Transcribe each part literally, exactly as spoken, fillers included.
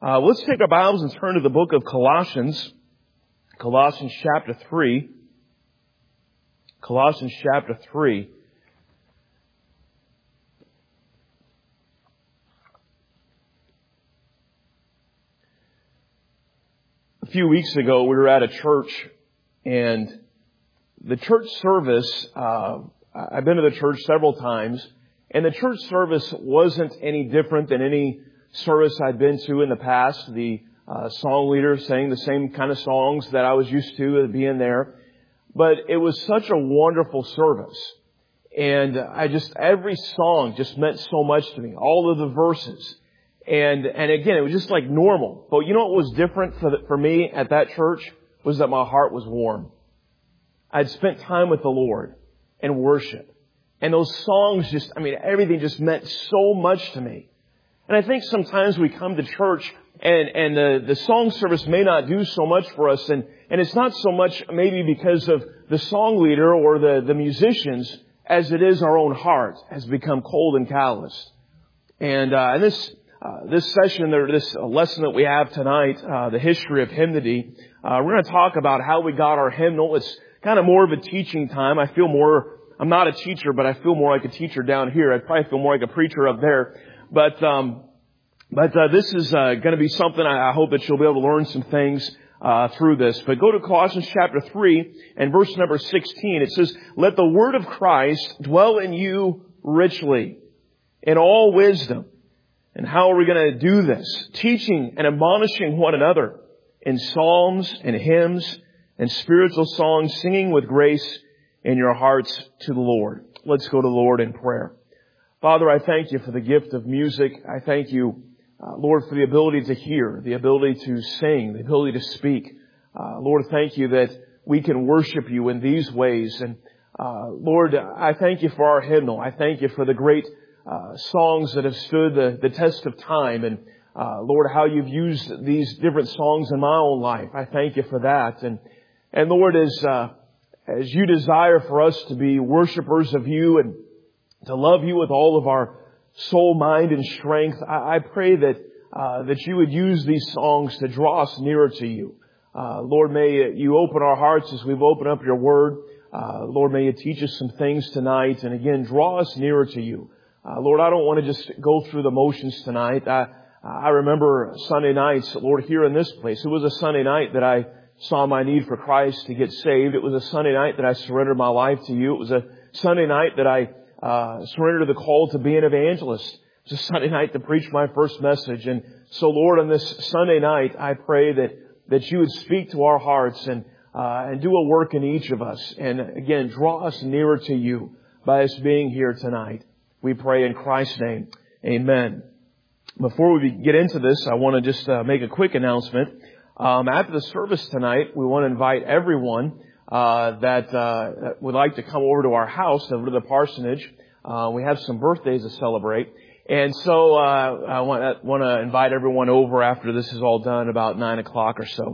Uh, let's take our Bibles and turn to the book of Colossians. Colossians chapter three. Colossians chapter three. A few weeks ago, we were at a church, and the church service, uh, I've been to the church several times, and the church service wasn't any different than any service I'd been to in the past. The uh, song leader sang the same kind of songs that I was used to being there. But it was such a wonderful service. And I just, every song just meant so much to me. All of the verses. And, and again, it was just like normal. But you know what was different for, the, for me at that church? Was that my heart was warm. I'd spent time with the Lord and worship. And those songs just, I mean, everything just meant so much to me. And I think sometimes we come to church and, and the, the song service may not do so much for us. And, and it's not so much maybe because of the song leader or the, the musicians as it is our own heart has become cold and calloused. And, uh, and this, uh, this session, or this lesson that we have tonight, uh, the history of hymnody, uh, we're going to talk about how we got our hymnal. It's kind of more of a teaching time. I feel more, I'm not a teacher, but I feel more like a teacher down here. I probably feel more like a preacher up there. But, um, but, uh, this is, uh, going to be something I, I hope that you'll be able to learn some things, uh, through this. But go to Colossians chapter three and verse number sixteen. It says, "Let the word of Christ dwell in you richly in all wisdom." And how are we going to do this? "Teaching and admonishing one another in psalms and hymns and spiritual songs, singing with grace in your hearts to the Lord." Let's go to the Lord in prayer. Father, I thank you for the gift of music. I thank you, uh, Lord, for the ability to hear, the ability to sing, the ability to speak. Uh, Lord, thank you that we can worship you in these ways. And, uh, Lord, I thank you for our hymnal. I thank you for the great, uh, songs that have stood the, the test of time. And, uh, Lord, how you've used these different songs in my own life. I thank you for that. And, and Lord, as, uh, as you desire for us to be worshipers of you and to love you with all of our soul, mind, and strength, I, I pray that uh, that you would use these songs to draw us nearer to you. Uh, Lord, may you open our hearts as we've opened up your word. Uh, Lord, may you teach us some things tonight, and again, draw us nearer to you. Uh, Lord, I don't want to just go through the motions tonight. I, I remember Sunday nights, Lord, here in this place. It was a Sunday night that I saw my need for Christ to get saved. It was a Sunday night that I surrendered my life to you. It was a Sunday night that I Uh, surrender to the call to be an evangelist. It's a Sunday night to preach my first message. And so, Lord, on this Sunday night, I pray that, that you would speak to our hearts and, uh, and do a work in each of us. And again, draw us nearer to you by us being here tonight. We pray in Christ's name. Amen. Before we get into this, I want to just uh, make a quick announcement. Um, after the service tonight, we want to invite everyone Uh, that, uh, that would like to come over to our house, over to the parsonage. Uh, we have some birthdays to celebrate. And so, uh, I want, want to invite everyone over after this is all done, about nine o'clock or so.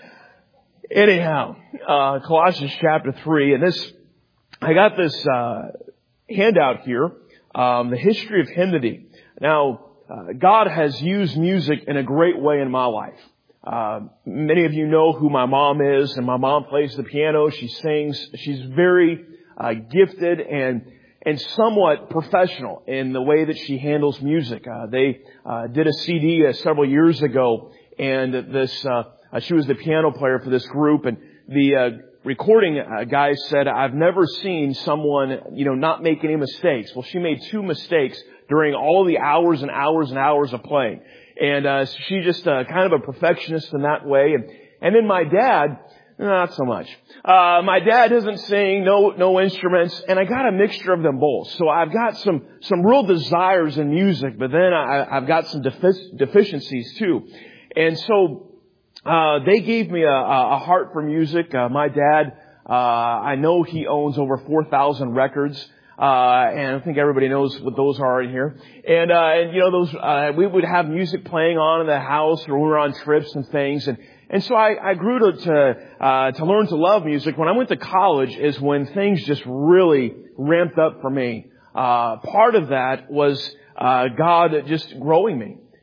Anyhow, uh, Colossians chapter three, and this, I got this, uh, handout here, um, the history of hymnody. Now, uh, God has used music in a great way in my life. Uh, many of you know who my mom is, and my mom plays the piano. She sings. She's very uh, gifted and and somewhat professional in the way that she handles music. Uh, they uh, did a C D uh, several years ago, and this uh, uh, she was the piano player for this group, and the uh, recording uh, guy said, "I've never seen someone, you know, not make any mistakes." Well, she made two mistakes during all the hours and hours and hours of playing. And, uh, she just, uh, kind of a perfectionist in that way. And, and then my dad, not so much. Uh, my dad doesn't sing, no, no instruments, and I got a mixture of them both. So I've got some, some real desires in music, but then I, I've got some defic- deficiencies too. And so, uh, they gave me a, a heart for music. Uh, my dad, uh, I know he owns over four thousand records. Uh, and I think everybody knows what those are in here. And, uh, and you know, those, uh, we would have music playing on in the house or we were on trips and things. And, and so I, I grew to, to, uh, to learn to love music. When I went to college is when things just really ramped up for me. Uh, part of that was, uh, God just growing me.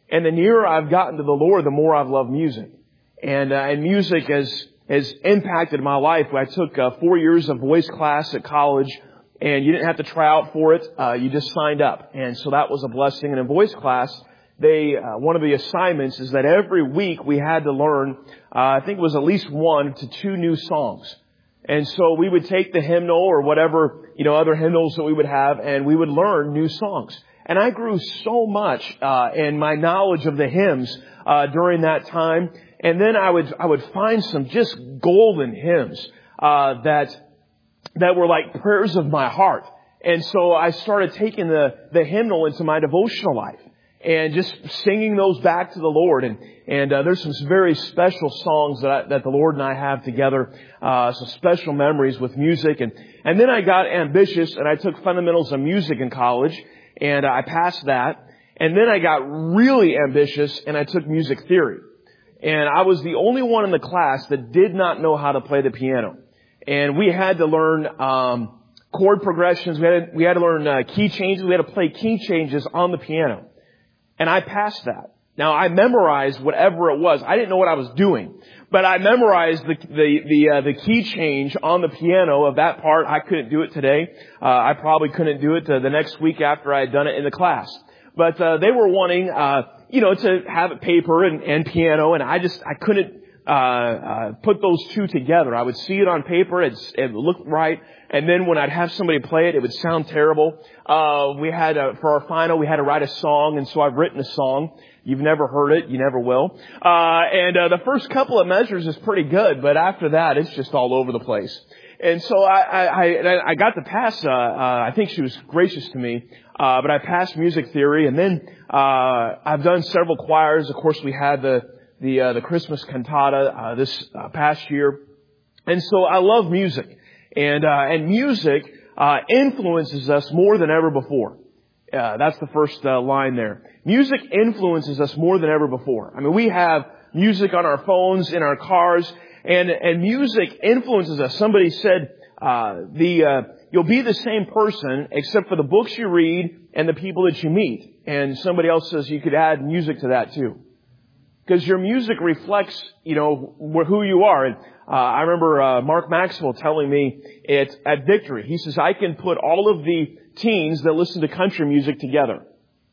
And the nearer I've gotten to the Lord, the more I've loved music. And, uh, and music has, has impacted my life. I took uh, four years of voice class at college, and you didn't have to try out for it. Uh, you just signed up. And so that was a blessing. And in voice class, they, uh, one of the assignments is that every week we had to learn, uh, I think it was at least one to two new songs. And so we would take the hymnal or whatever, you know, other hymnals that we would have, and we would learn new songs. And I grew so much, uh, in my knowledge of the hymns, uh, during that time. And then I would, I would find some just golden hymns, uh, that, that were like prayers of my heart. And so I started taking the, the hymnal into my devotional life and just singing those back to the Lord. And, and, uh, there's some very special songs that I, that the Lord and I have together, uh, some special memories with music. And, and then I got ambitious and I took fundamentals of music in college and I passed that. And then I got really ambitious and I took music theory. And I was the only one in the class that did not know how to play the piano. And we had to learn, um, chord progressions. We had to, we had to learn, uh, key changes. We had to play key changes on the piano. And I passed that. Now, I memorized whatever it was. I didn't know what I was doing, but I memorized the the the, uh, the key change on the piano of that part. I couldn't do it today. Uh, I probably couldn't do it uh, the next week after I had done it in the class. But uh, they were wanting, uh, you know, to have paper and, and piano, and I just I couldn't uh, uh put those two together. I would see it on paper, it it looked right. And then when I'd have somebody play it, it would sound terrible. Uh, we had, a, for our final, we had to write a song. And so I've written a song. You've never heard it. You never will. Uh, and, uh, the first couple of measures is pretty good. But after that, it's just all over the place. And so I, I, I, I got to pass, uh, uh, I think she was gracious to me. Uh, but I passed music theory. And then, uh, I've done several choirs. Of course, we had the, the, uh, the Christmas cantata, uh, this uh, past year. And so I love music. And, uh, and music, uh, influences us more than ever before. Uh, that's the first, uh, line there. Music influences us more than ever before. I mean, we have music on our phones, in our cars, and, and music influences us. Somebody said, uh, the, uh, you'll be the same person except for the books you read and the people that you meet. And somebody else says you could add music to that too. Because your music reflects, you know, who you are. And uh, I remember uh, Mark Maxwell telling me it, at Victory. He says, I can put all of the teens that listen to country music together.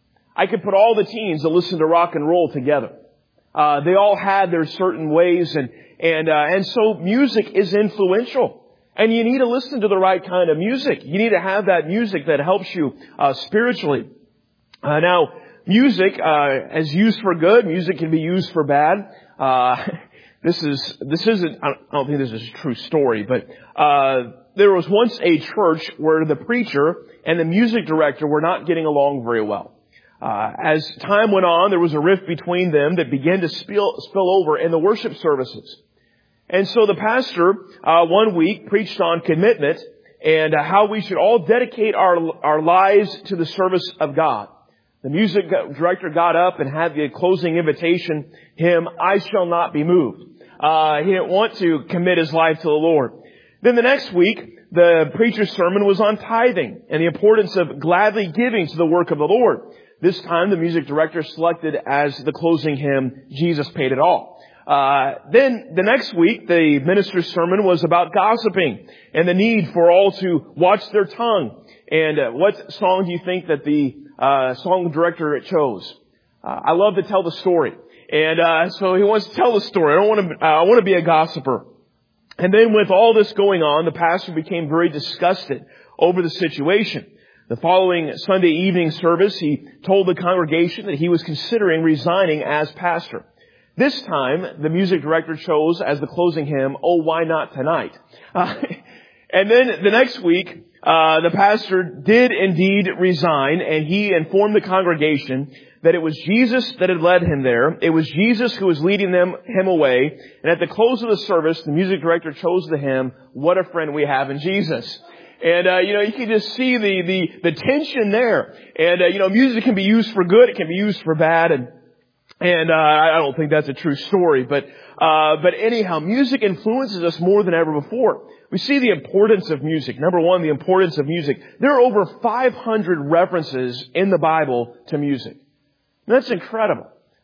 I could put all the teens that listen to rock and roll together. Uh, they all had their certain ways, and and uh, and so music is influential. And you need to listen to the right kind of music. You need to have that music that helps you uh, spiritually. Uh, now. Music, uh, as used for good, music can be used for bad. Uh, this is, this isn't, I don't think this is a true story, but, uh, there was once a church where the preacher and the music director were not getting along very well. Uh, as time went on, there was a rift between them that began to spill, spill over in the worship services. And so the pastor, uh, one week preached on commitment and uh, how we should all dedicate our, our lives to the service of God. The music director got up and had the closing invitation hymn, I Shall Not Be Moved. Uh, he didn't want to commit his life to the Lord. Then the next week, the preacher's sermon was on tithing and the importance of gladly giving to the work of the Lord. This time, the music director selected as the closing hymn, Jesus Paid It All. Uh, then the next week, the minister's sermon was about gossiping and the need for all to watch their tongue. And uh, what song do you think that the uh song director chose? Uh, I love to tell the story. And uh so he wants to tell the story. I don't want to, uh, I want to be a gossiper. And then with all this going on, the pastor became very disgusted over the situation. The following Sunday evening service, he told the congregation that he was considering resigning as pastor. This time, the music director chose as the closing hymn, Oh, Why Not Tonight? Uh, and then the next week, Uh, the pastor did indeed resign, and he informed the congregation that it was Jesus that had led him there. It was Jesus who was leading them, him away. And at the close of the service, the music director chose the hymn, What a Friend We Have in Jesus. And, uh, you know, you can just see the, the, the tension there. And, uh, you know, music can be used for good. It can be used for bad. And, and, uh, I don't think that's a true story. But, uh, but anyhow, music influences us more than ever before. We see the importance of music. Number one, the importance of music. There are over five hundred references in the Bible to music. And that's incredible.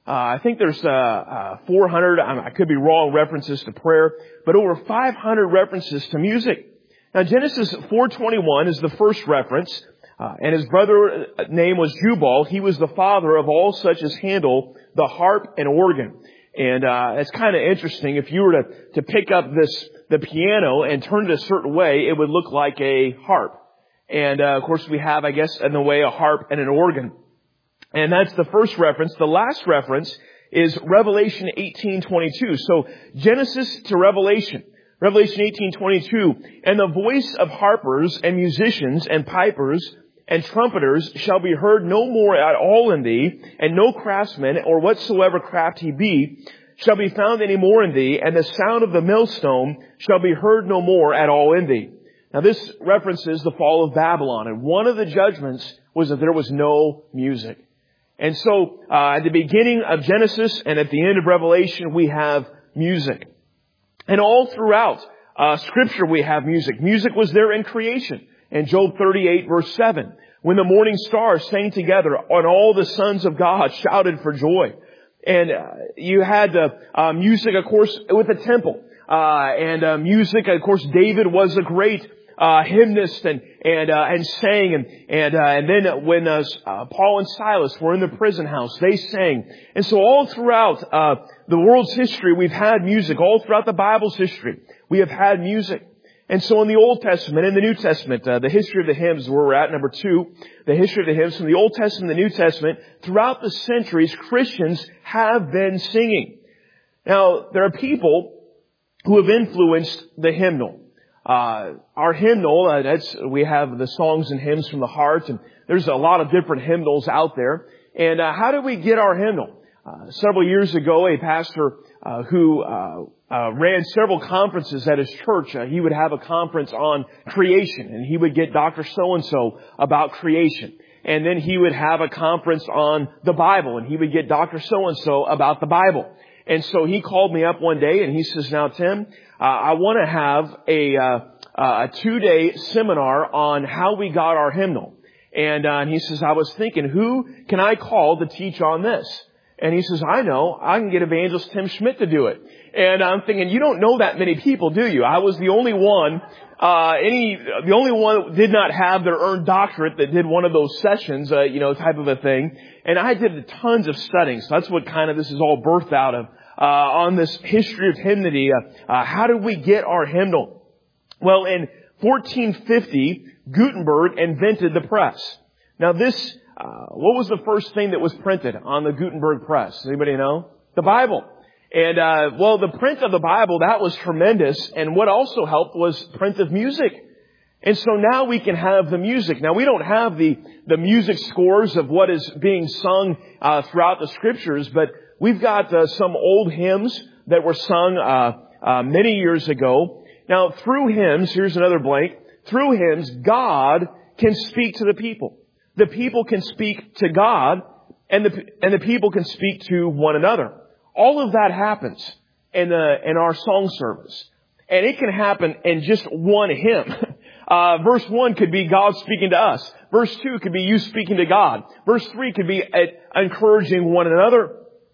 Uh, I think there's uh, uh, four hundred, I could be wrong, references to prayer, but over five hundred references to music. Now Genesis four twenty-one is the first reference, uh, and his brother's name was Jubal. He was the father of all such as handle the harp and organ. And uh it's kind of interesting. If you were to, to pick up this, the piano and turn it a certain way, it would look like a harp. And uh, of course we have, I guess, in the way a harp and an organ. And that's the first reference. The last reference is Revelation eighteen twenty-two. So Genesis to Revelation. Revelation eighteen twenty-two. And the voice of harpers and musicians and pipers and trumpeters shall be heard no more at all in thee, and no craftsman or whatsoever craft he be shall be found any more in thee, and the sound of the millstone shall be heard no more at all in thee. Now this references the fall of Babylon, and one of the judgments was that there was no music. And so, uh, at the beginning of Genesis and at the end of Revelation, we have music. And all throughout, uh, Scripture we have music. Music was there in creation. In Job thirty-eight verse seven, when the morning stars sang together and all the sons of God shouted for joy. And uh, you had uh, uh, music, of course, with the temple. Uh, and uh, music, of course, David was a great uh, hymnist and and uh, and sang. And and, uh, and then when uh, uh, Paul and Silas were in the prison house, they sang. And so all throughout uh, the world's history, we've had music. All throughout the Bible's history, we have had music. And so in the Old Testament, in the New Testament, uh, the history of the hymns, where we're at, number two, the history of the hymns from the Old Testament and the New Testament, throughout the centuries, Christians have been singing. Now, there are people who have influenced the hymnal. Uh, our hymnal, uh, that's, we have the songs and hymns from the heart, and there's a lot of different hymnals out there. And uh, how did we get our hymnal? Uh, several years ago, a pastor uh, who uh, uh, ran several conferences at his church, uh, he would have a conference on creation, and he would get Doctor So-and-so about creation. And then he would have a conference on the Bible, and he would get Doctor So-and-so about the Bible. And so he called me up one day, and he says, now, Tim, uh, I want to have a, uh, a two-day seminar on how we got our hymnal. And, uh, and he says, I was thinking, who can I call to teach on this? And he says, I know, I can get evangelist Tim Schmidt to do it. And I'm thinking, you don't know that many people, do you? I was the only one, uh, any, the only one that did not have their earned doctorate that did one of those sessions, uh, you know, type of a thing. And I did tons of studying. So that's what kind of this is all birthed out of, uh, on this history of hymnody. Uh, uh, how did we get our hymnal? Well, in fourteen fifty, Gutenberg invented the press. Now this, Uh, what was the first thing that was printed on the Gutenberg press? Anybody know? The Bible. And, uh, well, the print of the Bible, that was tremendous. And what also helped was print of music. And so now we can have the music. Now we don't have the, the music scores of what is being sung, uh, throughout the scriptures, but we've got, uh, some old hymns that were sung, uh, uh, many years ago. Now through hymns, here's another blank, through hymns, God can speak to the people. The people can speak to God, and the and the people can speak to one another. All of that happens in the in our song service, and it can happen in just one hymn. Uh, verse one could be God speaking to us. Verse two could be you speaking to God. Verse three could be uh, encouraging one another.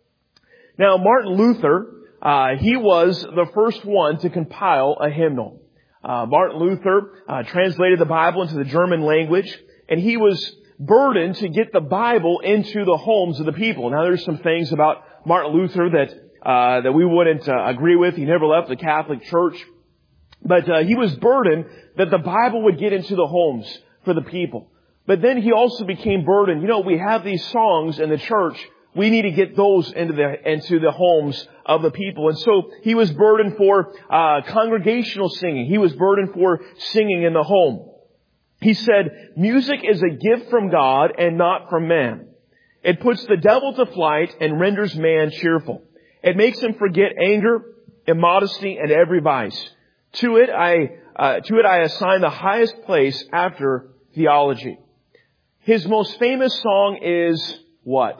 Now, Martin Luther, uh, he was the first one to compile a hymnal. Uh, Martin Luther uh, translated the Bible into the German language, and he was burdened to get the Bible into the homes of the people. Now, there's some things about Martin Luther that uh, that we wouldn't uh, agree with. He never left the Catholic Church, but uh, he was burdened that the Bible would get into the homes for the people. But then he also became burdened. You know, we have these songs in the church. We need to get those into the into the homes of the people. And so he was burdened for uh, congregational singing. He was burdened for singing in the home. He said, music is a gift from God and not from man. It puts the devil to flight and renders man cheerful. It makes him forget anger, immodesty, and every vice. To it I, uh, to it I assign the highest place after theology. His most famous song is what?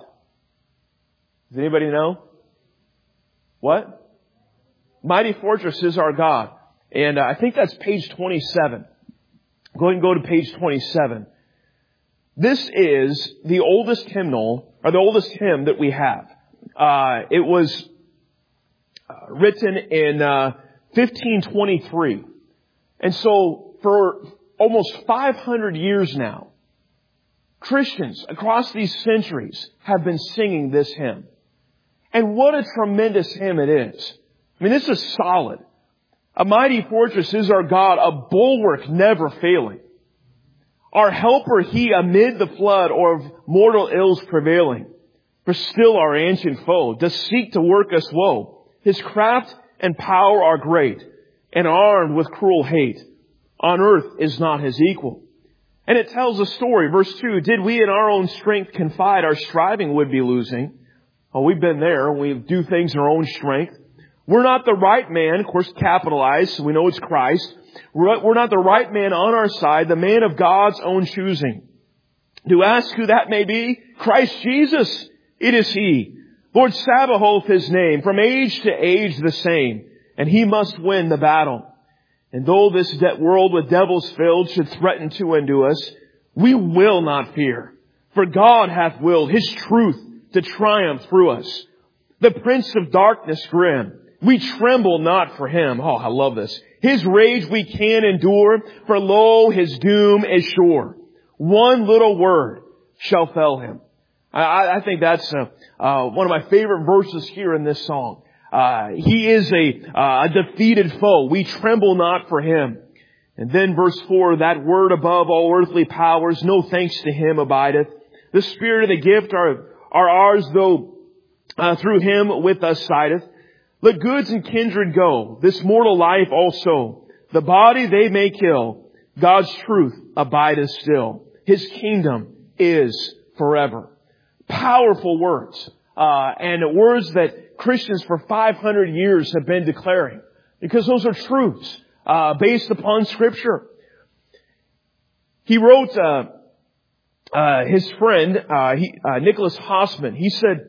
Does anybody know? What? Mighty Fortress is Our God. And uh, I think that's page twenty-seven. Go ahead and go to page twenty-seven. This is the oldest hymnal, or the oldest hymn that we have. Uh, it was uh, written in uh, fifteen twenty-three. And so for almost five hundred years now, Christians across these centuries have been singing this hymn. And what a tremendous hymn it is. I mean, this is solid. A mighty fortress is our God, a bulwark never failing. Our helper He amid the flood or of mortal ills prevailing. For still our ancient foe does seek to work us woe. His craft and power are great, and armed with cruel hate. On earth is not His equal. And it tells a story. Verse two, did we in our own strength confide, our striving would be losing. Oh, we've been there. We do things in our own strength. We're not the right man, of course, capitalized, so we know it's Christ. We're not the right man on our side, the man of God's own choosing. To ask who that may be, Christ Jesus, it is He. Lord Sabaoth His name, from age to age the same, and He must win the battle. And though this de- world with devils filled should threaten to undo us, we will not fear, for God hath willed His truth to triumph through us. The prince of darkness grim, we tremble not for him. Oh, I love this. His rage we can endure, for lo, his doom is sure. One little word shall fell him. I, I think that's uh, uh, one of my favorite verses here in this song. Uh, he is a, uh, a defeated foe. We tremble not for him. And then verse four, that word above all earthly powers, no thanks to him abideth. The spirit of the gift are, are ours, though uh, through him with us sideth. Let goods and kindred go, this mortal life also. The body they may kill, God's truth abideth still. His kingdom is forever. Powerful words, uh, and words that Christians for five hundred years have been declaring, because those are truths uh, based upon Scripture. He wrote, uh, uh, his friend, uh, he, uh, Nicholas Hossman, he said,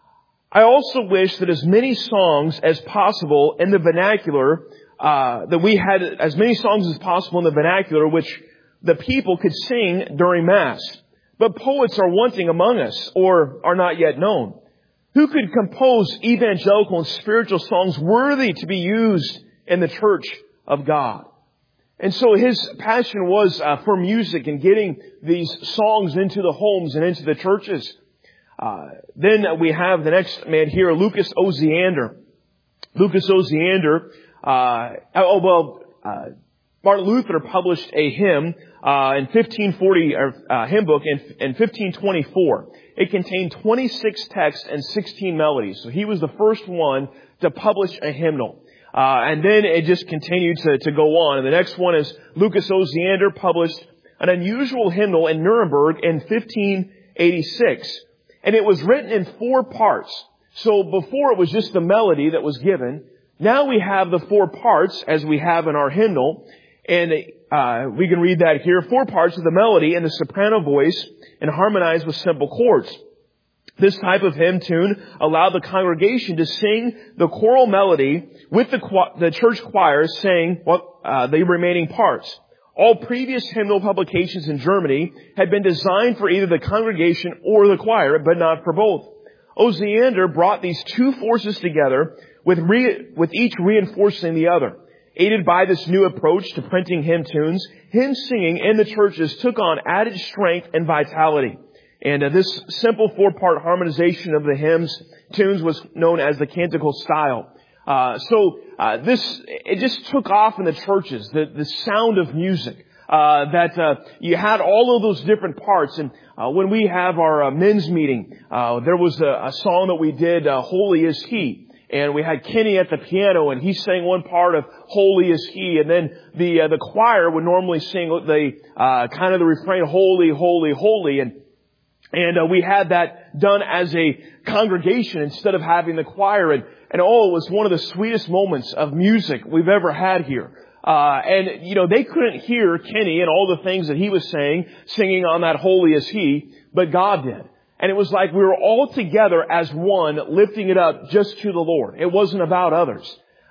I also wish that as many songs as possible in the vernacular, uh, that we had as many songs as possible in the vernacular which the people could sing during Mass. But poets are wanting among us, or are not yet known. Who could compose evangelical and spiritual songs worthy to be used in the church of God? And so his passion was uh, for music and getting these songs into the homes and into the churches. Uh, then we have the next man here, Lucas Osiander. Lucas Osiander, uh, oh, well, uh, Martin Luther published a hymn, uh, in fifteen forty, or, uh, hymn book in, in fifteen twenty-four. It contained twenty-six texts and sixteen melodies. So he was the first one to publish a hymnal. Uh, and then it just continued to, to go on. And the next one is Lucas Osiander published an unusual hymnal in Nuremberg in fifteen eighty-six. And it was written in four parts. So before it was just the melody that was given. Now we have the four parts as we have in our hymnal. And uh, we can read that here. Four parts of the melody in the soprano voice and harmonized with simple chords. This type of hymn tune allowed the congregation to sing the choral melody with the, the church choirs saying well, uh, the remaining parts. All previous hymnal publications in Germany had been designed for either the congregation or the choir, but not for both. Osiander brought these two forces together, with, re- with each reinforcing the other. Aided by this new approach to printing hymn tunes, hymn singing in the churches took on added strength and vitality. And uh, this simple four-part harmonization of the hymns tunes was known as the canticle style. Uh, so, uh, this, it just took off in the churches, the, the sound of music, uh, that, uh, you had all of those different parts. And, uh, when we have our uh, men's meeting, uh, there was a, a song that we did, uh, Holy is He. And we had Kenny at the piano, and he sang one part of Holy is He. And then the, uh, the choir would normally sing the, uh, kind of the refrain, Holy, Holy, Holy. And, and, uh, we had that done as a congregation instead of having the choir. And, And oh, it was one of the sweetest moments of music we've ever had here. Uh, and, you know, they couldn't hear Kenny and all the things that he was saying, singing on that Holy is He, but God did. And it was like we were all together as one, lifting it up just to the Lord. It wasn't about others.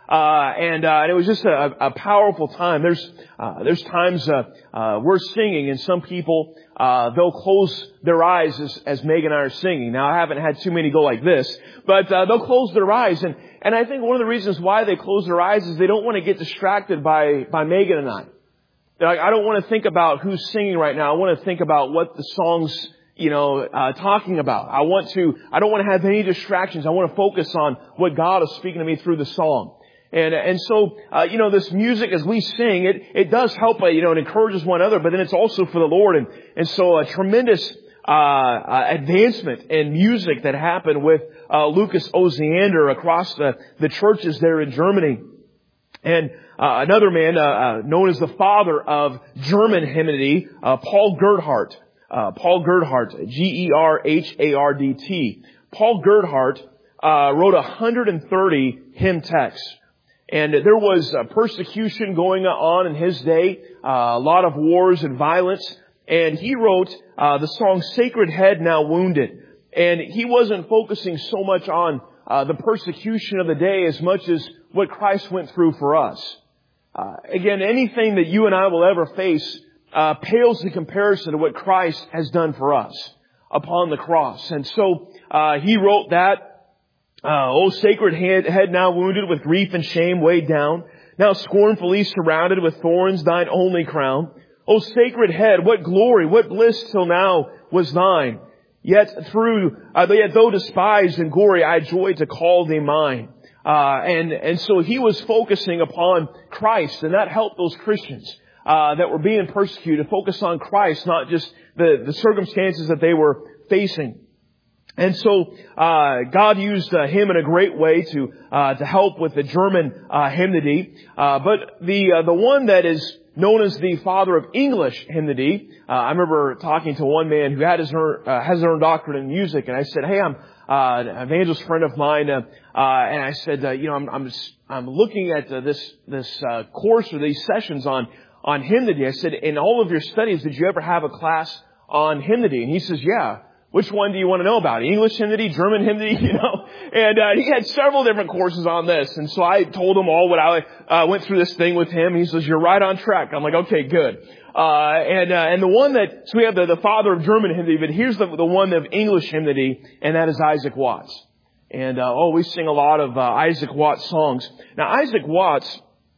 Uh, and, uh, and it was just a, a powerful time. There's, uh, there's times, uh, uh, we're singing and some people, uh, they'll close their eyes as, as Megan and I are singing. Now I haven't had too many go like this, but, uh, they'll close their eyes. And, and I think one of the reasons why they close their eyes is they don't want to get distracted by, by Megan and I. They're like, I don't want to think about who's singing right now. I want to think about what the song's, you know, uh, talking about. I want to, I don't want to have any distractions. I want to focus on what God is speaking to me through the song. And, and so, uh, you know, this music as we sing, it, it does help, uh, you know, it encourages one another, but then it's also for the Lord. And, and so a tremendous, uh, uh advancement in music that happened with, uh, Lucas Osiander across the, the churches there in Germany. And, uh, another man, uh, uh, known as the father of German hymnody, uh, Paul Gerhardt, uh, Paul Gerhardt, G E R H A R D T. Paul Gerhardt, uh, wrote one hundred thirty hymn texts. And there was uh, persecution going on in his day, uh, a lot of wars and violence. And he wrote uh, the song Sacred Head Now Wounded. And he wasn't focusing so much on uh, the persecution of the day as much as what Christ went through for us. Uh, again, anything that you and I will ever face uh, pales in comparison to what Christ has done for us upon the cross. And so uh, he wrote that. Uh, oh, sacred head, head now wounded with grief and shame weighed down, now scornfully surrounded with thorns, thine only crown. Oh, sacred head, what glory, what bliss till now was thine. Yet through, uh, yet though despised and gory, I joy to call thee mine. Uh, and, and so he was focusing upon Christ, and that helped those Christians, uh, that were being persecuted, focus on Christ, not just the, the circumstances that they were facing. And so, uh, God used uh, him in a great way to, uh, to help with the German, uh, hymnody. Uh, but the, uh, the one that is known as the father of English hymnody, uh, I remember talking to one man who had his, uh, has his own doctorate in music, and I said, hey, I'm, uh, an evangelist friend of mine, uh, uh, and I said, uh, you know, I'm, I'm, I'm looking at uh, this, this, uh, course or these sessions on, on hymnody. I said, in all of your studies, did you ever have a class on hymnody? And he says, yeah. Which one do you want to know about? English hymnody, German hymnody, you know? And, uh, he had several different courses on this. And so I told him all what I, uh, went through this thing with him. He says, you're right on track. I'm like, okay, good. Uh, and, uh, and the one that, so we have the, the father of German hymnody, but here's the, the one of English hymnody, and that is Isaac Watts. And, uh, oh, we sing a lot of, uh, Isaac Watts songs. Now, Isaac Watts,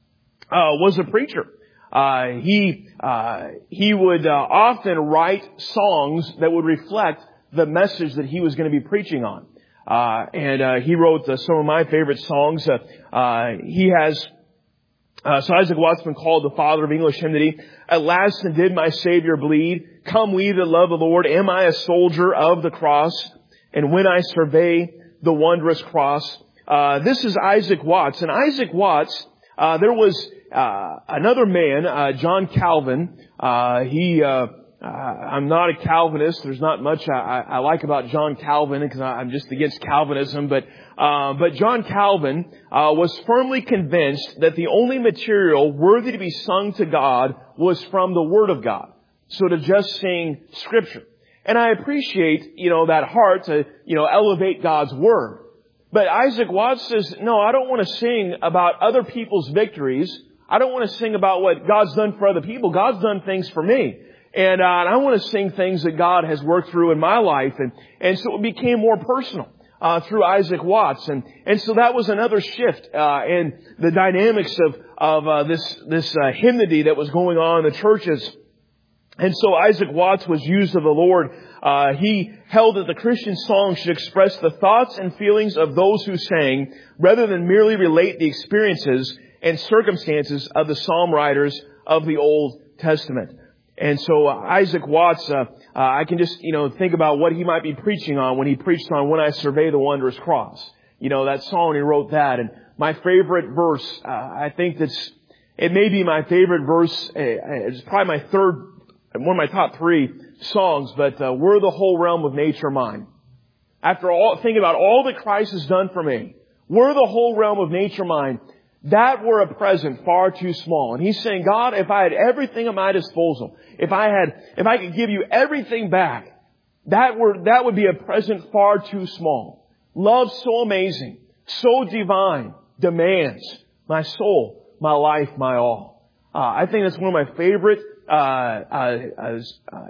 uh, was a preacher. Uh, he, uh, he would, uh, often write songs that would reflect the message that he was going to be preaching on. Uh, and, uh, he wrote uh, some of my favorite songs. Uh, uh, he has, uh, so Isaac Watts been called the father of English hymnody. At last and did my Savior bleed. Come we that love the Lord. Am I a soldier of the cross? And when I survey the wondrous cross, uh, this is Isaac Watts. And Isaac Watts, uh, there was, uh, another man, uh, John Calvin. Uh, he, uh, Uh, I'm not a Calvinist. There's not much I, I, I like about John Calvin because I'm just against Calvinism. But uh, but John Calvin uh, was firmly convinced that the only material worthy to be sung to God was from the Word of God. So to just sing Scripture. And I appreciate, you know, that heart to, you know, elevate God's Word. But Isaac Watts says, no, I don't want to sing about other people's victories. I don't want to sing about what God's done for other people. God's done things for me. And, uh, and I want to sing things that God has worked through in my life. And, and so it became more personal, uh, through Isaac Watts. And, and so that was another shift, uh, in the dynamics of, of, uh, this, this, uh, hymnody that was going on in the churches. And so Isaac Watts was used of the Lord. Uh, he held that the Christian song should express the thoughts and feelings of those who sang rather than merely relate the experiences and circumstances of the psalm writers of the Old Testament. And so uh, Isaac Watts, uh, uh, I can just, you know, think about what he might be preaching on when he preached on When I Survey the Wondrous Cross. You know, that song, he wrote that. And my favorite verse, uh, I think that's, it may be my favorite verse. Uh, it's probably my third, one of my top three songs, but uh, were the whole realm of nature mine. After all, think about all that Christ has done for me. Were the whole realm of nature mine. That were a present far too small. And he's saying, God, if I had everything at my disposal, if I had, if I could give you everything back, that were, that would be a present far too small. Love so amazing, so divine, demands my soul, my life, my all. Uh, I think that's one of my favorite uh, uh, uh,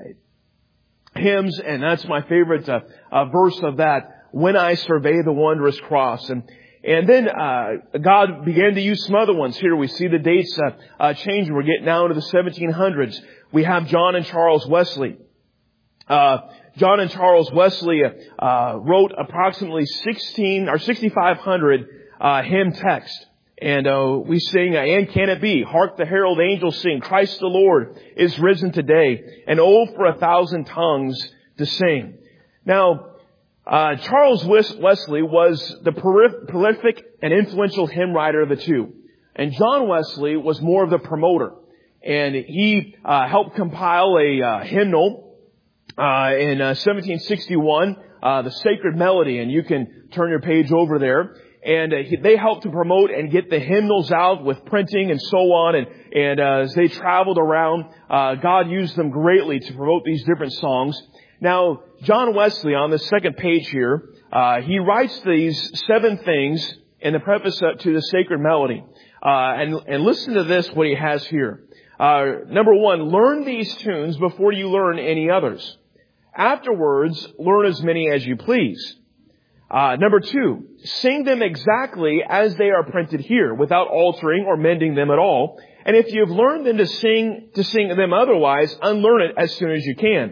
hymns, and that's my favorite uh, uh, verse of that. When I survey the wondrous cross, and and then uh, God began to use some other ones. Here we see the dates uh, uh, changing. We're getting now into the seventeen hundreds. We have John and Charles Wesley. Uh, John and Charles Wesley uh, wrote approximately sixteen or sixty-five hundred uh, hymn text. And uh, we sing, and can it be? Hark the herald angels sing, Christ the Lord is risen today. And oh, for a thousand tongues to sing. Now, uh, Charles Wesley was the prolific and influential hymn writer of the two. And John Wesley was more of the promoter. And he uh, helped compile a uh, hymnal uh, in uh, seventeen sixty-one, uh, the Sacred Melody. And you can turn your page over there. And uh, they helped to promote and get the hymnals out with printing and so on. And, and uh, as they traveled around, uh, God used them greatly to promote these different songs. Now, John Wesley, on the second page here, uh, he writes these seven things in the preface to the Sacred Melody. Uh, and, and listen to this, what he has here. Uh, number one, learn these tunes before you learn any others. Afterwards, learn as many as you please. Uh, number two, sing them exactly as they are printed here, without altering or mending them at all. And if you've learned them to sing, to sing them otherwise, unlearn it as soon as you can.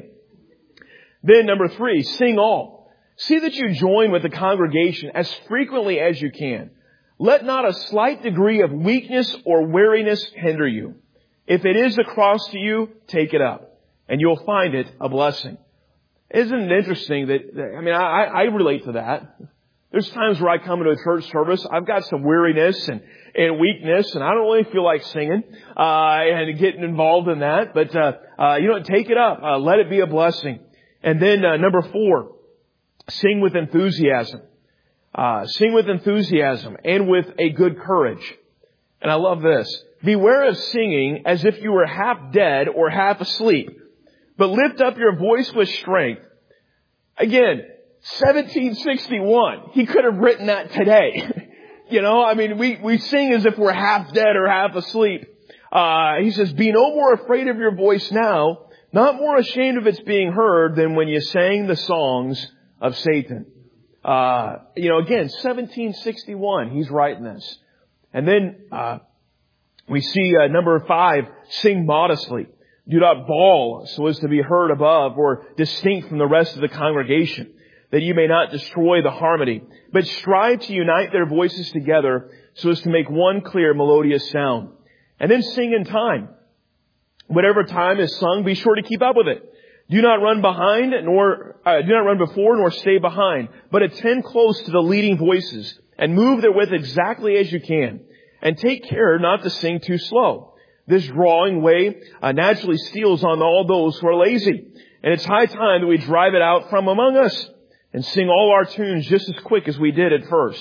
Then number three, sing all. See that you join with the congregation as frequently as you can. Let not a slight degree of weakness or weariness hinder you. If it is a cross to you, take it up, and you'll find it a blessing. Isn't it interesting that, I mean, I, I relate to that. There's times where I come into a church service, I've got some weariness and, and weakness, and I don't really feel like singing, uh, and getting involved in that. But, uh, uh, you know, take it up. Uh, let it be a blessing. And then, uh, number four, sing with enthusiasm. Uh, sing with enthusiasm and with a good courage. And I love this. Beware of singing as if you were half dead or half asleep, but lift up your voice with strength. Again, seventeen sixty-one. He could have written that today. You know, I mean, we, we sing as if we're half dead or half asleep. Uh, he says, be no more afraid of your voice now, not more ashamed of its being heard than when you sang the songs of Satan. Uh, you know, again, seventeen sixty-one, he's writing this. And then, uh, we see, uh, number five, sing modestly. Do not bawl so as to be heard above or distinct from the rest of the congregation, that you may not destroy the harmony, but strive to unite their voices together so as to make one clear melodious sound. And then sing in time. Whatever time is sung, be sure to keep up with it. Do not run behind, nor uh, do not run before, nor stay behind, but attend close to the leading voices and move therewith exactly as you can. And take care not to sing too slow. This drawing way uh, naturally steals on all those who are lazy. And it's high time that we drive it out from among us and sing all our tunes just as quick as we did at first.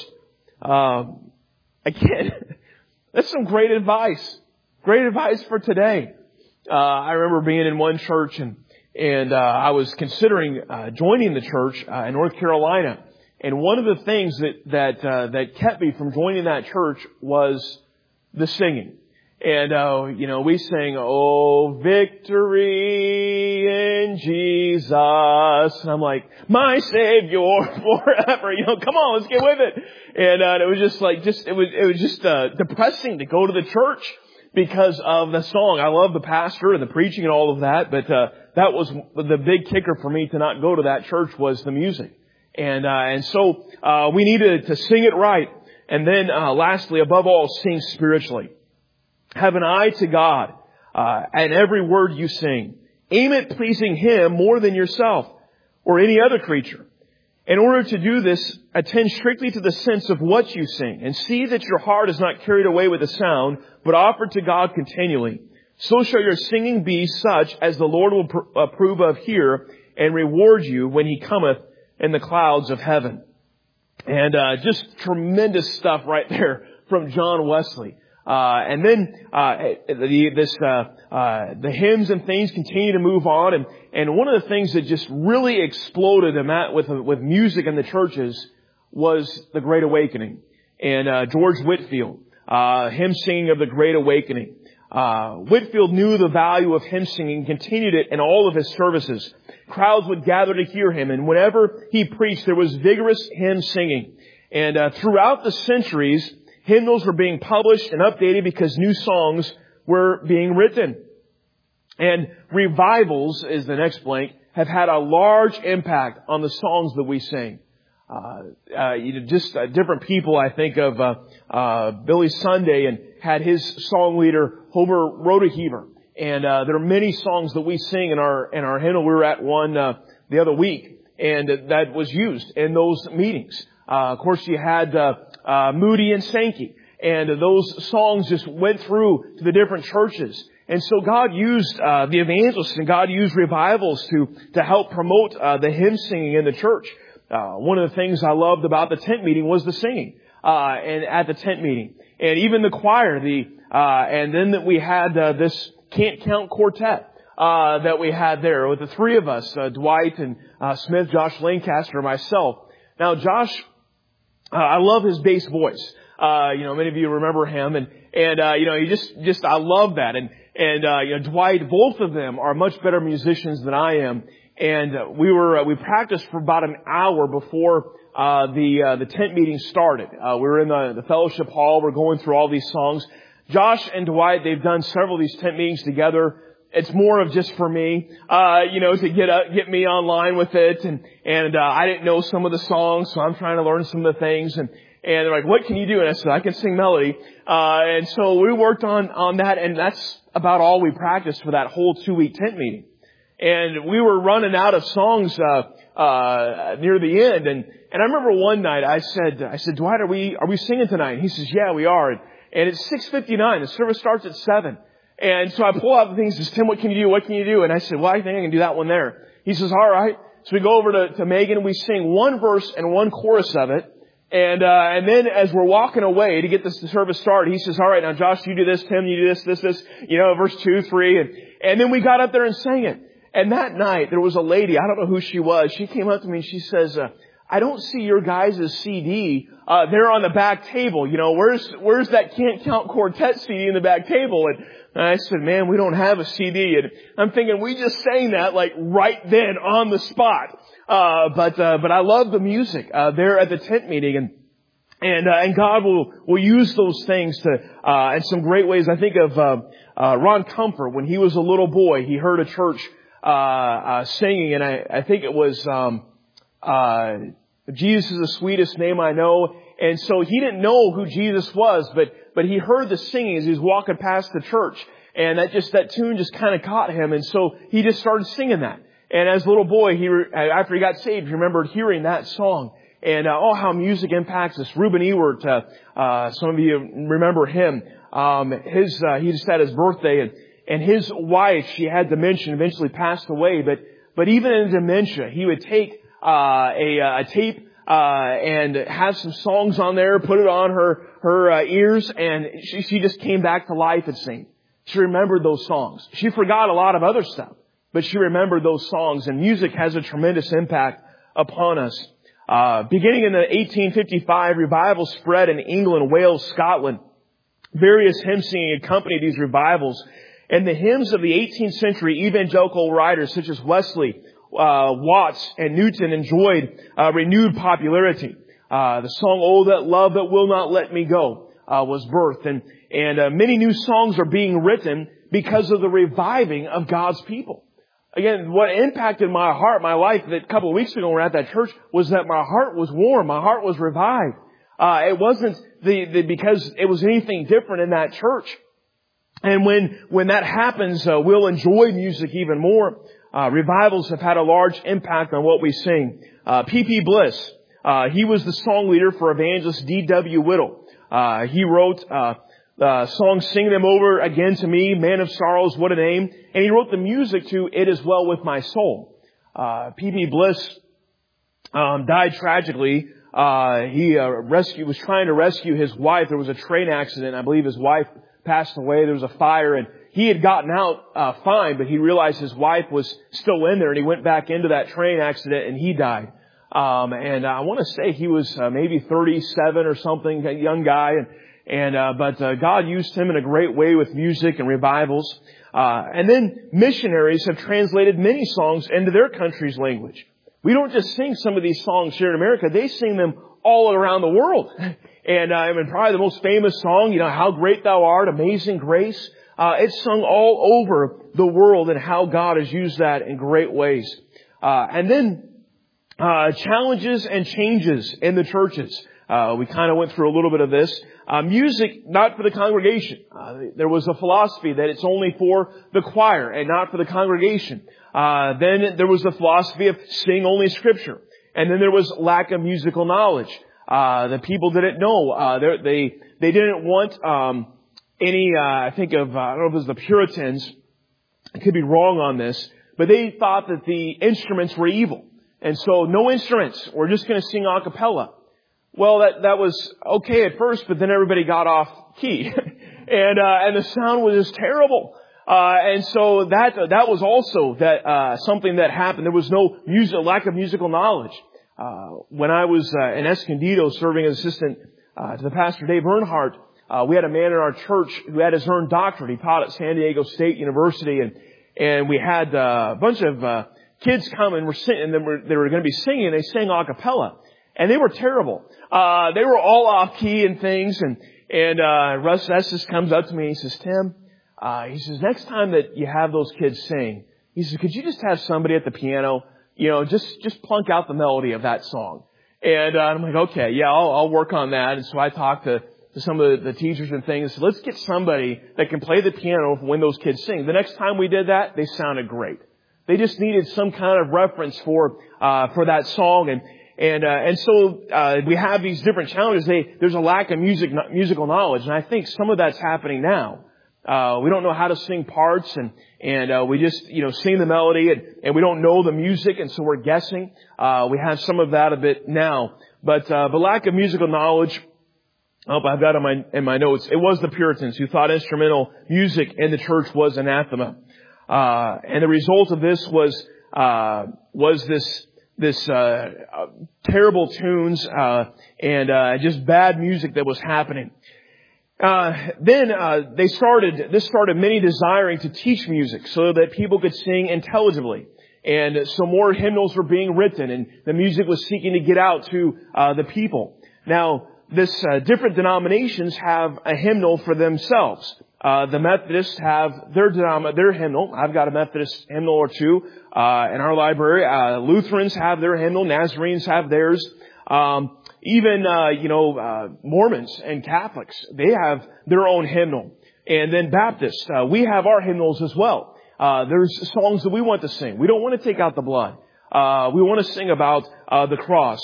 Um, again, that's some great advice. Great advice for today. Uh, I remember being in one church and, and uh, I was considering uh, joining the church uh, in North Carolina. And one of the things that, that, uh, that kept me from joining that church was the singing. And, uh, you know, we sang, oh, victory in Jesus. And I'm like, my Savior forever. You know, come on, let's get with it. And, uh, it was just like, just, it was, it was just, uh, depressing to go to the church because of the song. I love the pastor and the preaching and all of that. But, uh, that was the big kicker for me to not go to that church was the music. And, uh, and so, uh, we needed to sing it right. And then, uh, lastly, above all, sing spiritually. Have an eye to God, uh, and every word you sing. Aim at pleasing Him more than yourself or any other creature. In order to do this, attend strictly to the sense of what you sing and see that your heart is not carried away with the sound, but offered to God continually. So shall your singing be such as the Lord will pr- approve of here and reward you when He cometh in the clouds of heaven. And, uh, just tremendous stuff right there from John Wesley. Uh, and then, uh, the, this, uh, uh, the hymns and things continue to move on. And, and one of the things that just really exploded in that with, with music in the churches was the Great Awakening. And, uh, George Whitefield, uh, hymn singing of the Great Awakening. Uh, Whitefield knew the value of hymn singing and continued it in all of his services. Crowds would gather to hear him, and whenever he preached, there was vigorous hymn singing. And uh, throughout the centuries, hymnals were being published and updated because new songs were being written. And revivals, is the next blank, have had a large impact on the songs that we sing. Uh, uh, you know, just uh, different people. I think of uh, uh, Billy Sunday, and had his song leader Homer Rodeheaver. And uh, there are many songs that we sing in our in our hymnal. We were at one uh, the other week, and that was used in those meetings. Uh, of course, you had uh, uh, Moody and Sankey, and those songs just went through to the different churches. And so God used uh, the evangelists, and God used revivals to to help promote uh, the hymn singing in the church. Uh, one of the things I loved about the tent meeting was the singing, uh, and at the tent meeting, and even the choir. The uh, and then that we had uh, this Can't Count quartet uh, that we had there with the three of us, uh, Dwight and uh, Smith, Josh Lancaster, and myself. Now, Josh, uh, I love his bass voice. Uh, you know, many of you remember him, and and uh, you know, you just just I love that, and and uh, you know, Dwight, both of them are much better musicians than I am. And uh, we were uh, we practiced for about an hour before uh, the uh, the tent meeting started. Uh, we were in the, the fellowship hall. We're going through all these songs. Josh and Dwight, they've done several of these tent meetings together. It's more of just for me, uh, you know, to get uh, get me online with it. And and uh, I didn't know some of the songs, so I'm trying to learn some of the things. And and they're like, "What can you do?" And I said, "I can sing melody." Uh, and so we worked on on that, and that's about all we practiced for that whole two week tent meeting. And we were running out of songs, uh, uh, near the end. And, and I remember one night I said, I said, "Dwight, are we, are we singing tonight?" And he says, "Yeah, we are." And, and it's six fifty-nine. The service starts at seven. And so I pull out the things. He says, "Tim, what can you do? What can you do?" And I said, "Well, I think I can do that one there." He says, "All right." So we go over to, to Megan, and we sing one verse and one chorus of it. And, uh, and then as we're walking away to get this the service started, he says, "All right, now Josh, you do this. Tim, you do this, this, this, you know, verse two, three. And, and then we got up there and sang it. And that night, there was a lady, I don't know who she was, she came up to me and she says, uh, "I don't see your guys' C D, uh, there on the back table. You know, where's, where's that Can't Count quartet C D in the back table?" And, and I said, "Man, we don't have a C D. And I'm thinking, we just sang that like right then on the spot. Uh, but, uh, but I love the music, uh, there at the tent meeting. And, and, uh, and God will, will use those things to, uh, in some great ways. I think of, uh, uh, Ron Comfort when he was a little boy, he heard a church Uh, uh, singing, and I, I think it was, um, uh, "Jesus is the sweetest name I know." And so he didn't know who Jesus was, but, but he heard the singing as he was walking past the church. And that just, that tune just kind of caught him. And so he just started singing that. And as a little boy, he, after he got saved, he remembered hearing that song. And, uh, oh, how music impacts us. Reuben Ewert, uh, uh, some of you remember him. Um, his, uh, he just had his birthday, and, And his wife, she had dementia, eventually passed away. But but even in dementia, he would take uh, a, a tape uh, and have some songs on there, put it on her her uh, ears, and she, she just came back to life and sang. She remembered those songs. She forgot a lot of other stuff, but she remembered those songs. And music has a tremendous impact upon us. Uh, beginning in the eighteen fifty-five, revival spread in England, Wales, Scotland. Various hymn singing accompanied these revivals. And the hymns of the eighteenth century evangelical writers such as Wesley, uh, Watts, and Newton enjoyed uh, renewed popularity. Uh, the song, "Oh, That Love That Will Not Let Me Go," uh, was birthed. And, and uh, many new songs are being written because of the reviving of God's people. Again, what impacted my heart, my life, that a couple of weeks ago when we were at that church, was that my heart was warm. My heart was revived. Uh, it wasn't the, the because it was anything different in that church. And when, when that happens, uh, we'll enjoy music even more. Uh, revivals have had a large impact on what we sing. Uh, P P Bliss, uh, he was the song leader for evangelist D W Whittle. Uh, he wrote, uh, uh, songs, "Sing Them Over Again to Me," "Man of Sorrows, What a Name." And he wrote the music to "It Is Well With My Soul." Uh, P P Bliss, um, died tragically. Uh, he, uh, rescue, was trying to rescue his wife. There was a train accident. I believe his wife passed away. There was a fire, and he had gotten out uh, fine, but he realized his wife was still in there, and he went back into that train accident, and he died. Um, and I want to say he was uh, maybe thirty-seven or something, a young guy, and And, uh, but, uh, God used him in a great way with music and revivals. Uh, and then missionaries have translated many songs into their country's language. We don't just sing some of these songs here in America. They sing them all around the world. And, uh, I mean, probably the most famous song, you know, How Great Thou Art, Amazing Grace. Uh, it's sung all over the world and how God has used that in great ways. Uh, and then, uh, challenges and changes in the churches. Uh, we kind of went through a little bit of this. Uh, music, not for the congregation. Uh, there was a philosophy that it's only for the choir and not for the congregation. Uh, then there was the philosophy of sing only Scripture. And then there was lack of musical knowledge. Uh, the people didn't know. Uh, they, they didn't want, um, any, uh, I think of, uh, I don't know if it was the Puritans. I could be wrong on this, but they thought that the instruments were evil. And so no instruments. We're just going to sing a cappella. Well, that, that was okay at first, but then everybody got off key. and, uh, and the sound was just terrible. Uh, and so that, that was also that, uh, something that happened. There was no music, lack of musical knowledge. Uh, when I was, uh, in Escondido serving as assistant, uh, to the pastor Dave Earnhardt, uh, we had a man in our church who had his earned doctorate. He taught at San Diego State University, and, and we had, uh, a bunch of, uh, kids come and were singing, and they were, they were going to be singing, and they sang a cappella. And they were terrible. Uh, they were all off key and things. And, and, uh, Russ Estes comes up to me and he says, Tim, uh, he says, next time that you have those kids sing, he says, could you just have somebody at the piano, you know, just, just plunk out the melody of that song. And, uh, I'm like, okay, yeah, I'll, I'll work on that. And so I talked to, to some of the, the teachers and things. So let's get somebody that can play the piano when those kids sing. The next time we did that, they sounded great. They just needed some kind of reference for, uh, for that song. And, And, uh, and so, uh, we have these different challenges. They, there's a lack of music, musical knowledge. And I think some of that's happening now. Uh, we don't know how to sing parts and, and, uh, we just, you know, sing the melody and, and we don't know the music. And so we're guessing. Uh, we have some of that a bit now, but, uh, the lack of musical knowledge. Oh, I've got in my, in my notes. It was the Puritans who thought instrumental music in the church was anathema. Uh, and the result of this was, uh, was this, this, uh, uh, terrible tunes, uh, and, uh, just bad music that was happening. Uh, then, uh, they started, this started many desiring to teach music so that people could sing intelligibly. And so more hymnals were being written and the music was seeking to get out to, uh, the people. Now, this, uh, different denominations have a hymnal for themselves. Uh, the Methodists have their denom- their hymnal. I've got a Methodist hymnal or two, uh, in our library. Uh, Lutherans have their hymnal. Nazarenes have theirs. Um, even, uh, you know, uh, Mormons and Catholics, they have their own hymnal. And then Baptists, uh, we have our hymnals as well. Uh, there's songs that we want to sing. We don't want to take out the blood. Uh, we want to sing about, uh, the cross.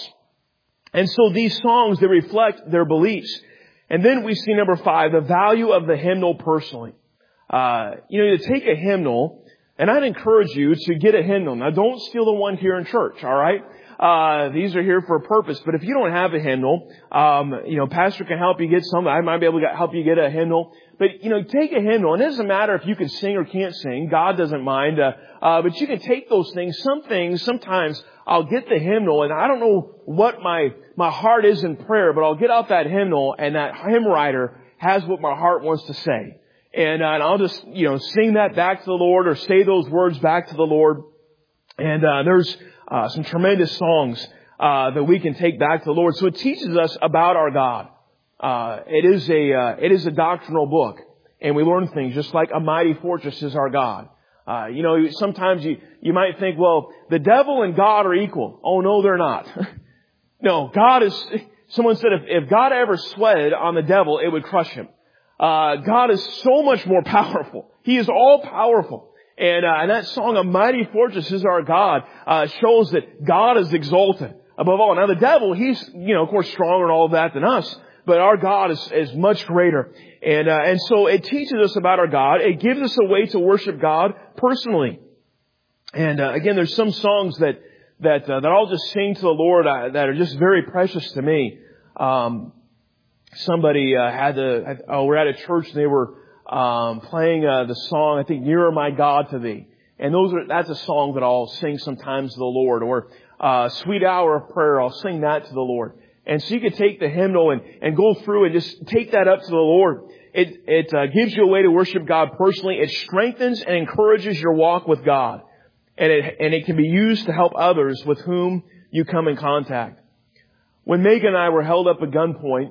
And so these songs, they reflect their beliefs. And then we see number five, the value of the hymnal personally. Uh, you know, to take a hymnal, and I'd encourage you to get a hymnal. Now, don't steal the one here in church, all right? Uh, these are here for a purpose. But if you don't have a hymnal, um, you know, pastor can help you get some. I might be able to help you get a hymnal. But, you know, take a hymnal. And it doesn't matter if you can sing or can't sing. God doesn't mind. Uh, uh, but you can take those things. Some things, sometimes I'll get the hymnal and I don't know what my, my heart is in prayer, but I'll get out that hymnal and that hymn writer has what my heart wants to say. And, uh, and I'll just, you know, sing that back to the Lord or say those words back to the Lord. And, uh, there's, uh, some tremendous songs, uh, that we can take back to the Lord. So it teaches us about our God. Uh, it is a, uh, it is a doctrinal book and we learn things just like a mighty fortress is our God. Uh, you know, sometimes you, you might think, well, the devil and God are equal. Oh, no, they're not. No, God is, someone said if, if God ever sweated on the devil, it would crush him. Uh, God is so much more powerful. He is all powerful. And, uh, and that song, A Mighty Fortress is Our God, uh, shows that God is exalted above all. Now the devil, he's, you know, of course stronger and all of that than us, but our God is, is much greater. And, uh, and so it teaches us about our God. It gives us a way to worship God personally. And, uh, again, there's some songs that, that, uh, that I'll just sing to the Lord, uh, that are just very precious to me. Um, somebody, uh, had to, oh, we're at a church and they were, um, playing, uh, the song, I think, Nearer My God to Thee. And those are, that's a song that I'll sing sometimes to the Lord. Or, uh, Sweet Hour of Prayer, I'll sing that to the Lord. And so you could take the hymnal and, and go through and just take that up to the Lord. It, it uh, gives you a way to worship God personally. It strengthens and encourages your walk with God. And it, and it can be used to help others with whom you come in contact. When Megan and I were held up at gunpoint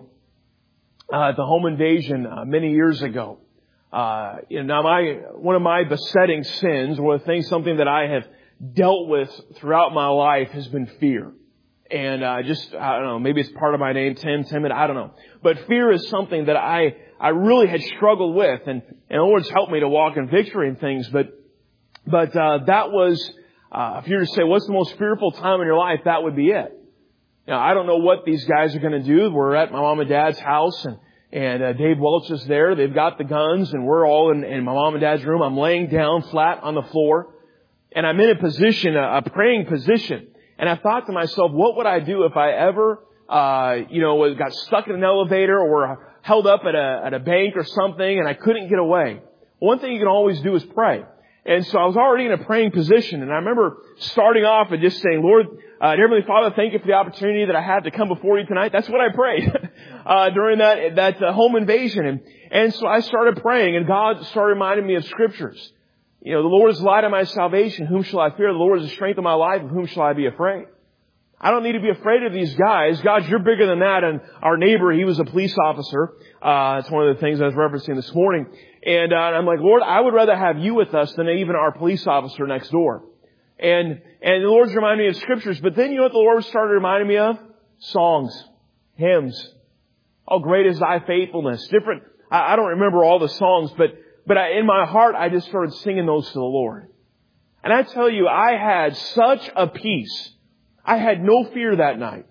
uh, at the home invasion uh, many years ago, uh, you know, my one of my besetting sins, or the thing, something that I have dealt with throughout my life, has been fear. And uh, just, I don't know, maybe it's part of my name, Tim, timid, I don't know. But fear is something that I, I really had struggled with. And, and the Lord's helped me to walk in victory and things. But, but uh, that was, uh, if you were to say, what's the most fearful time in your life, that would be it. Now, I don't know what these guys are going to do. We're at my mom and dad's house, and, and uh, Dave Welch is there. They've got the guns, and we're all in, in my mom and dad's room. I'm laying down flat on the floor, and I'm in a position, a, a praying position. And I thought to myself, what would I do if I ever, uh, you know, got stuck in an elevator or held up at a, at a bank or something and I couldn't get away? One thing you can always do is pray. And so I was already in a praying position. And I remember starting off and just saying, Lord, uh, dear Heavenly Father, thank you for the opportunity that I had to come before you tonight. That's what I prayed, uh, during that, that uh, home invasion. And, and so I started praying, and God started reminding me of scriptures. You know, the Lord is the light of my salvation. Whom shall I fear? The Lord is the strength of my life. Of whom shall I be afraid? I don't need to be afraid of these guys. God, you're bigger than that. And our neighbor, he was a police officer. Uh, it's one of the things I was referencing this morning. And, uh, I'm like, Lord, I would rather have you with us than even our police officer next door. And, and the Lord's reminding me of scriptures. But then you know what the Lord started reminding me of? Songs. Hymns. Oh, great is thy faithfulness. Different. I, I don't remember all the songs, but But I, in my heart, I just started singing those to the Lord. And I tell you, I had such a peace. I had no fear that night.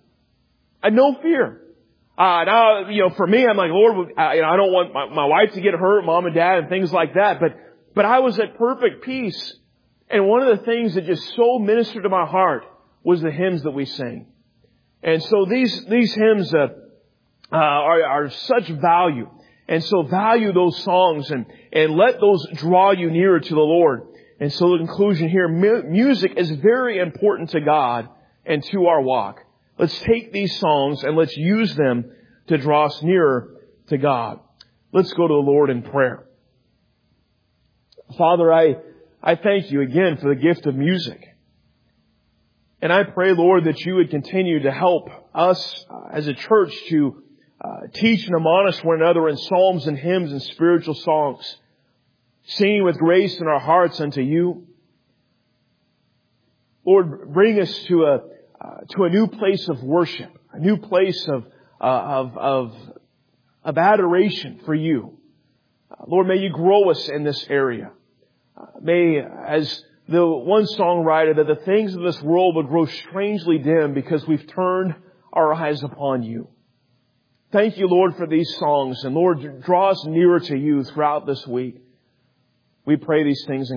I had no fear. Uh, now, you know, for me, I'm like, Lord, I, you know, I don't want my, my wife to get hurt, mom and dad, and things like that. But, but I was at perfect peace. And one of the things that just so ministered to my heart was the hymns that we sing. And so these, these hymns, uh, uh, are, are such value. And so value those songs and, and let those draw you nearer to the Lord. And so the conclusion here, mu- music is very important to God and to our walk. Let's take these songs and let's use them to draw us nearer to God. Let's go to the Lord in prayer. Father, I, I thank you again for the gift of music. And I pray, Lord, that you would continue to help us uh, as a church to Uh, teach and admonish one another in psalms and hymns and spiritual songs, singing with grace in our hearts unto you. Lord, bring us to a uh, to a new place of worship, a new place of uh, of of of adoration for you. Uh, Lord, may you grow us in this area. Uh, may, as the one songwriter, that the things of this world would grow strangely dim because we've turned our eyes upon you. Thank you, Lord, for these songs. And Lord, draw us nearer to you throughout this week. We pray these things in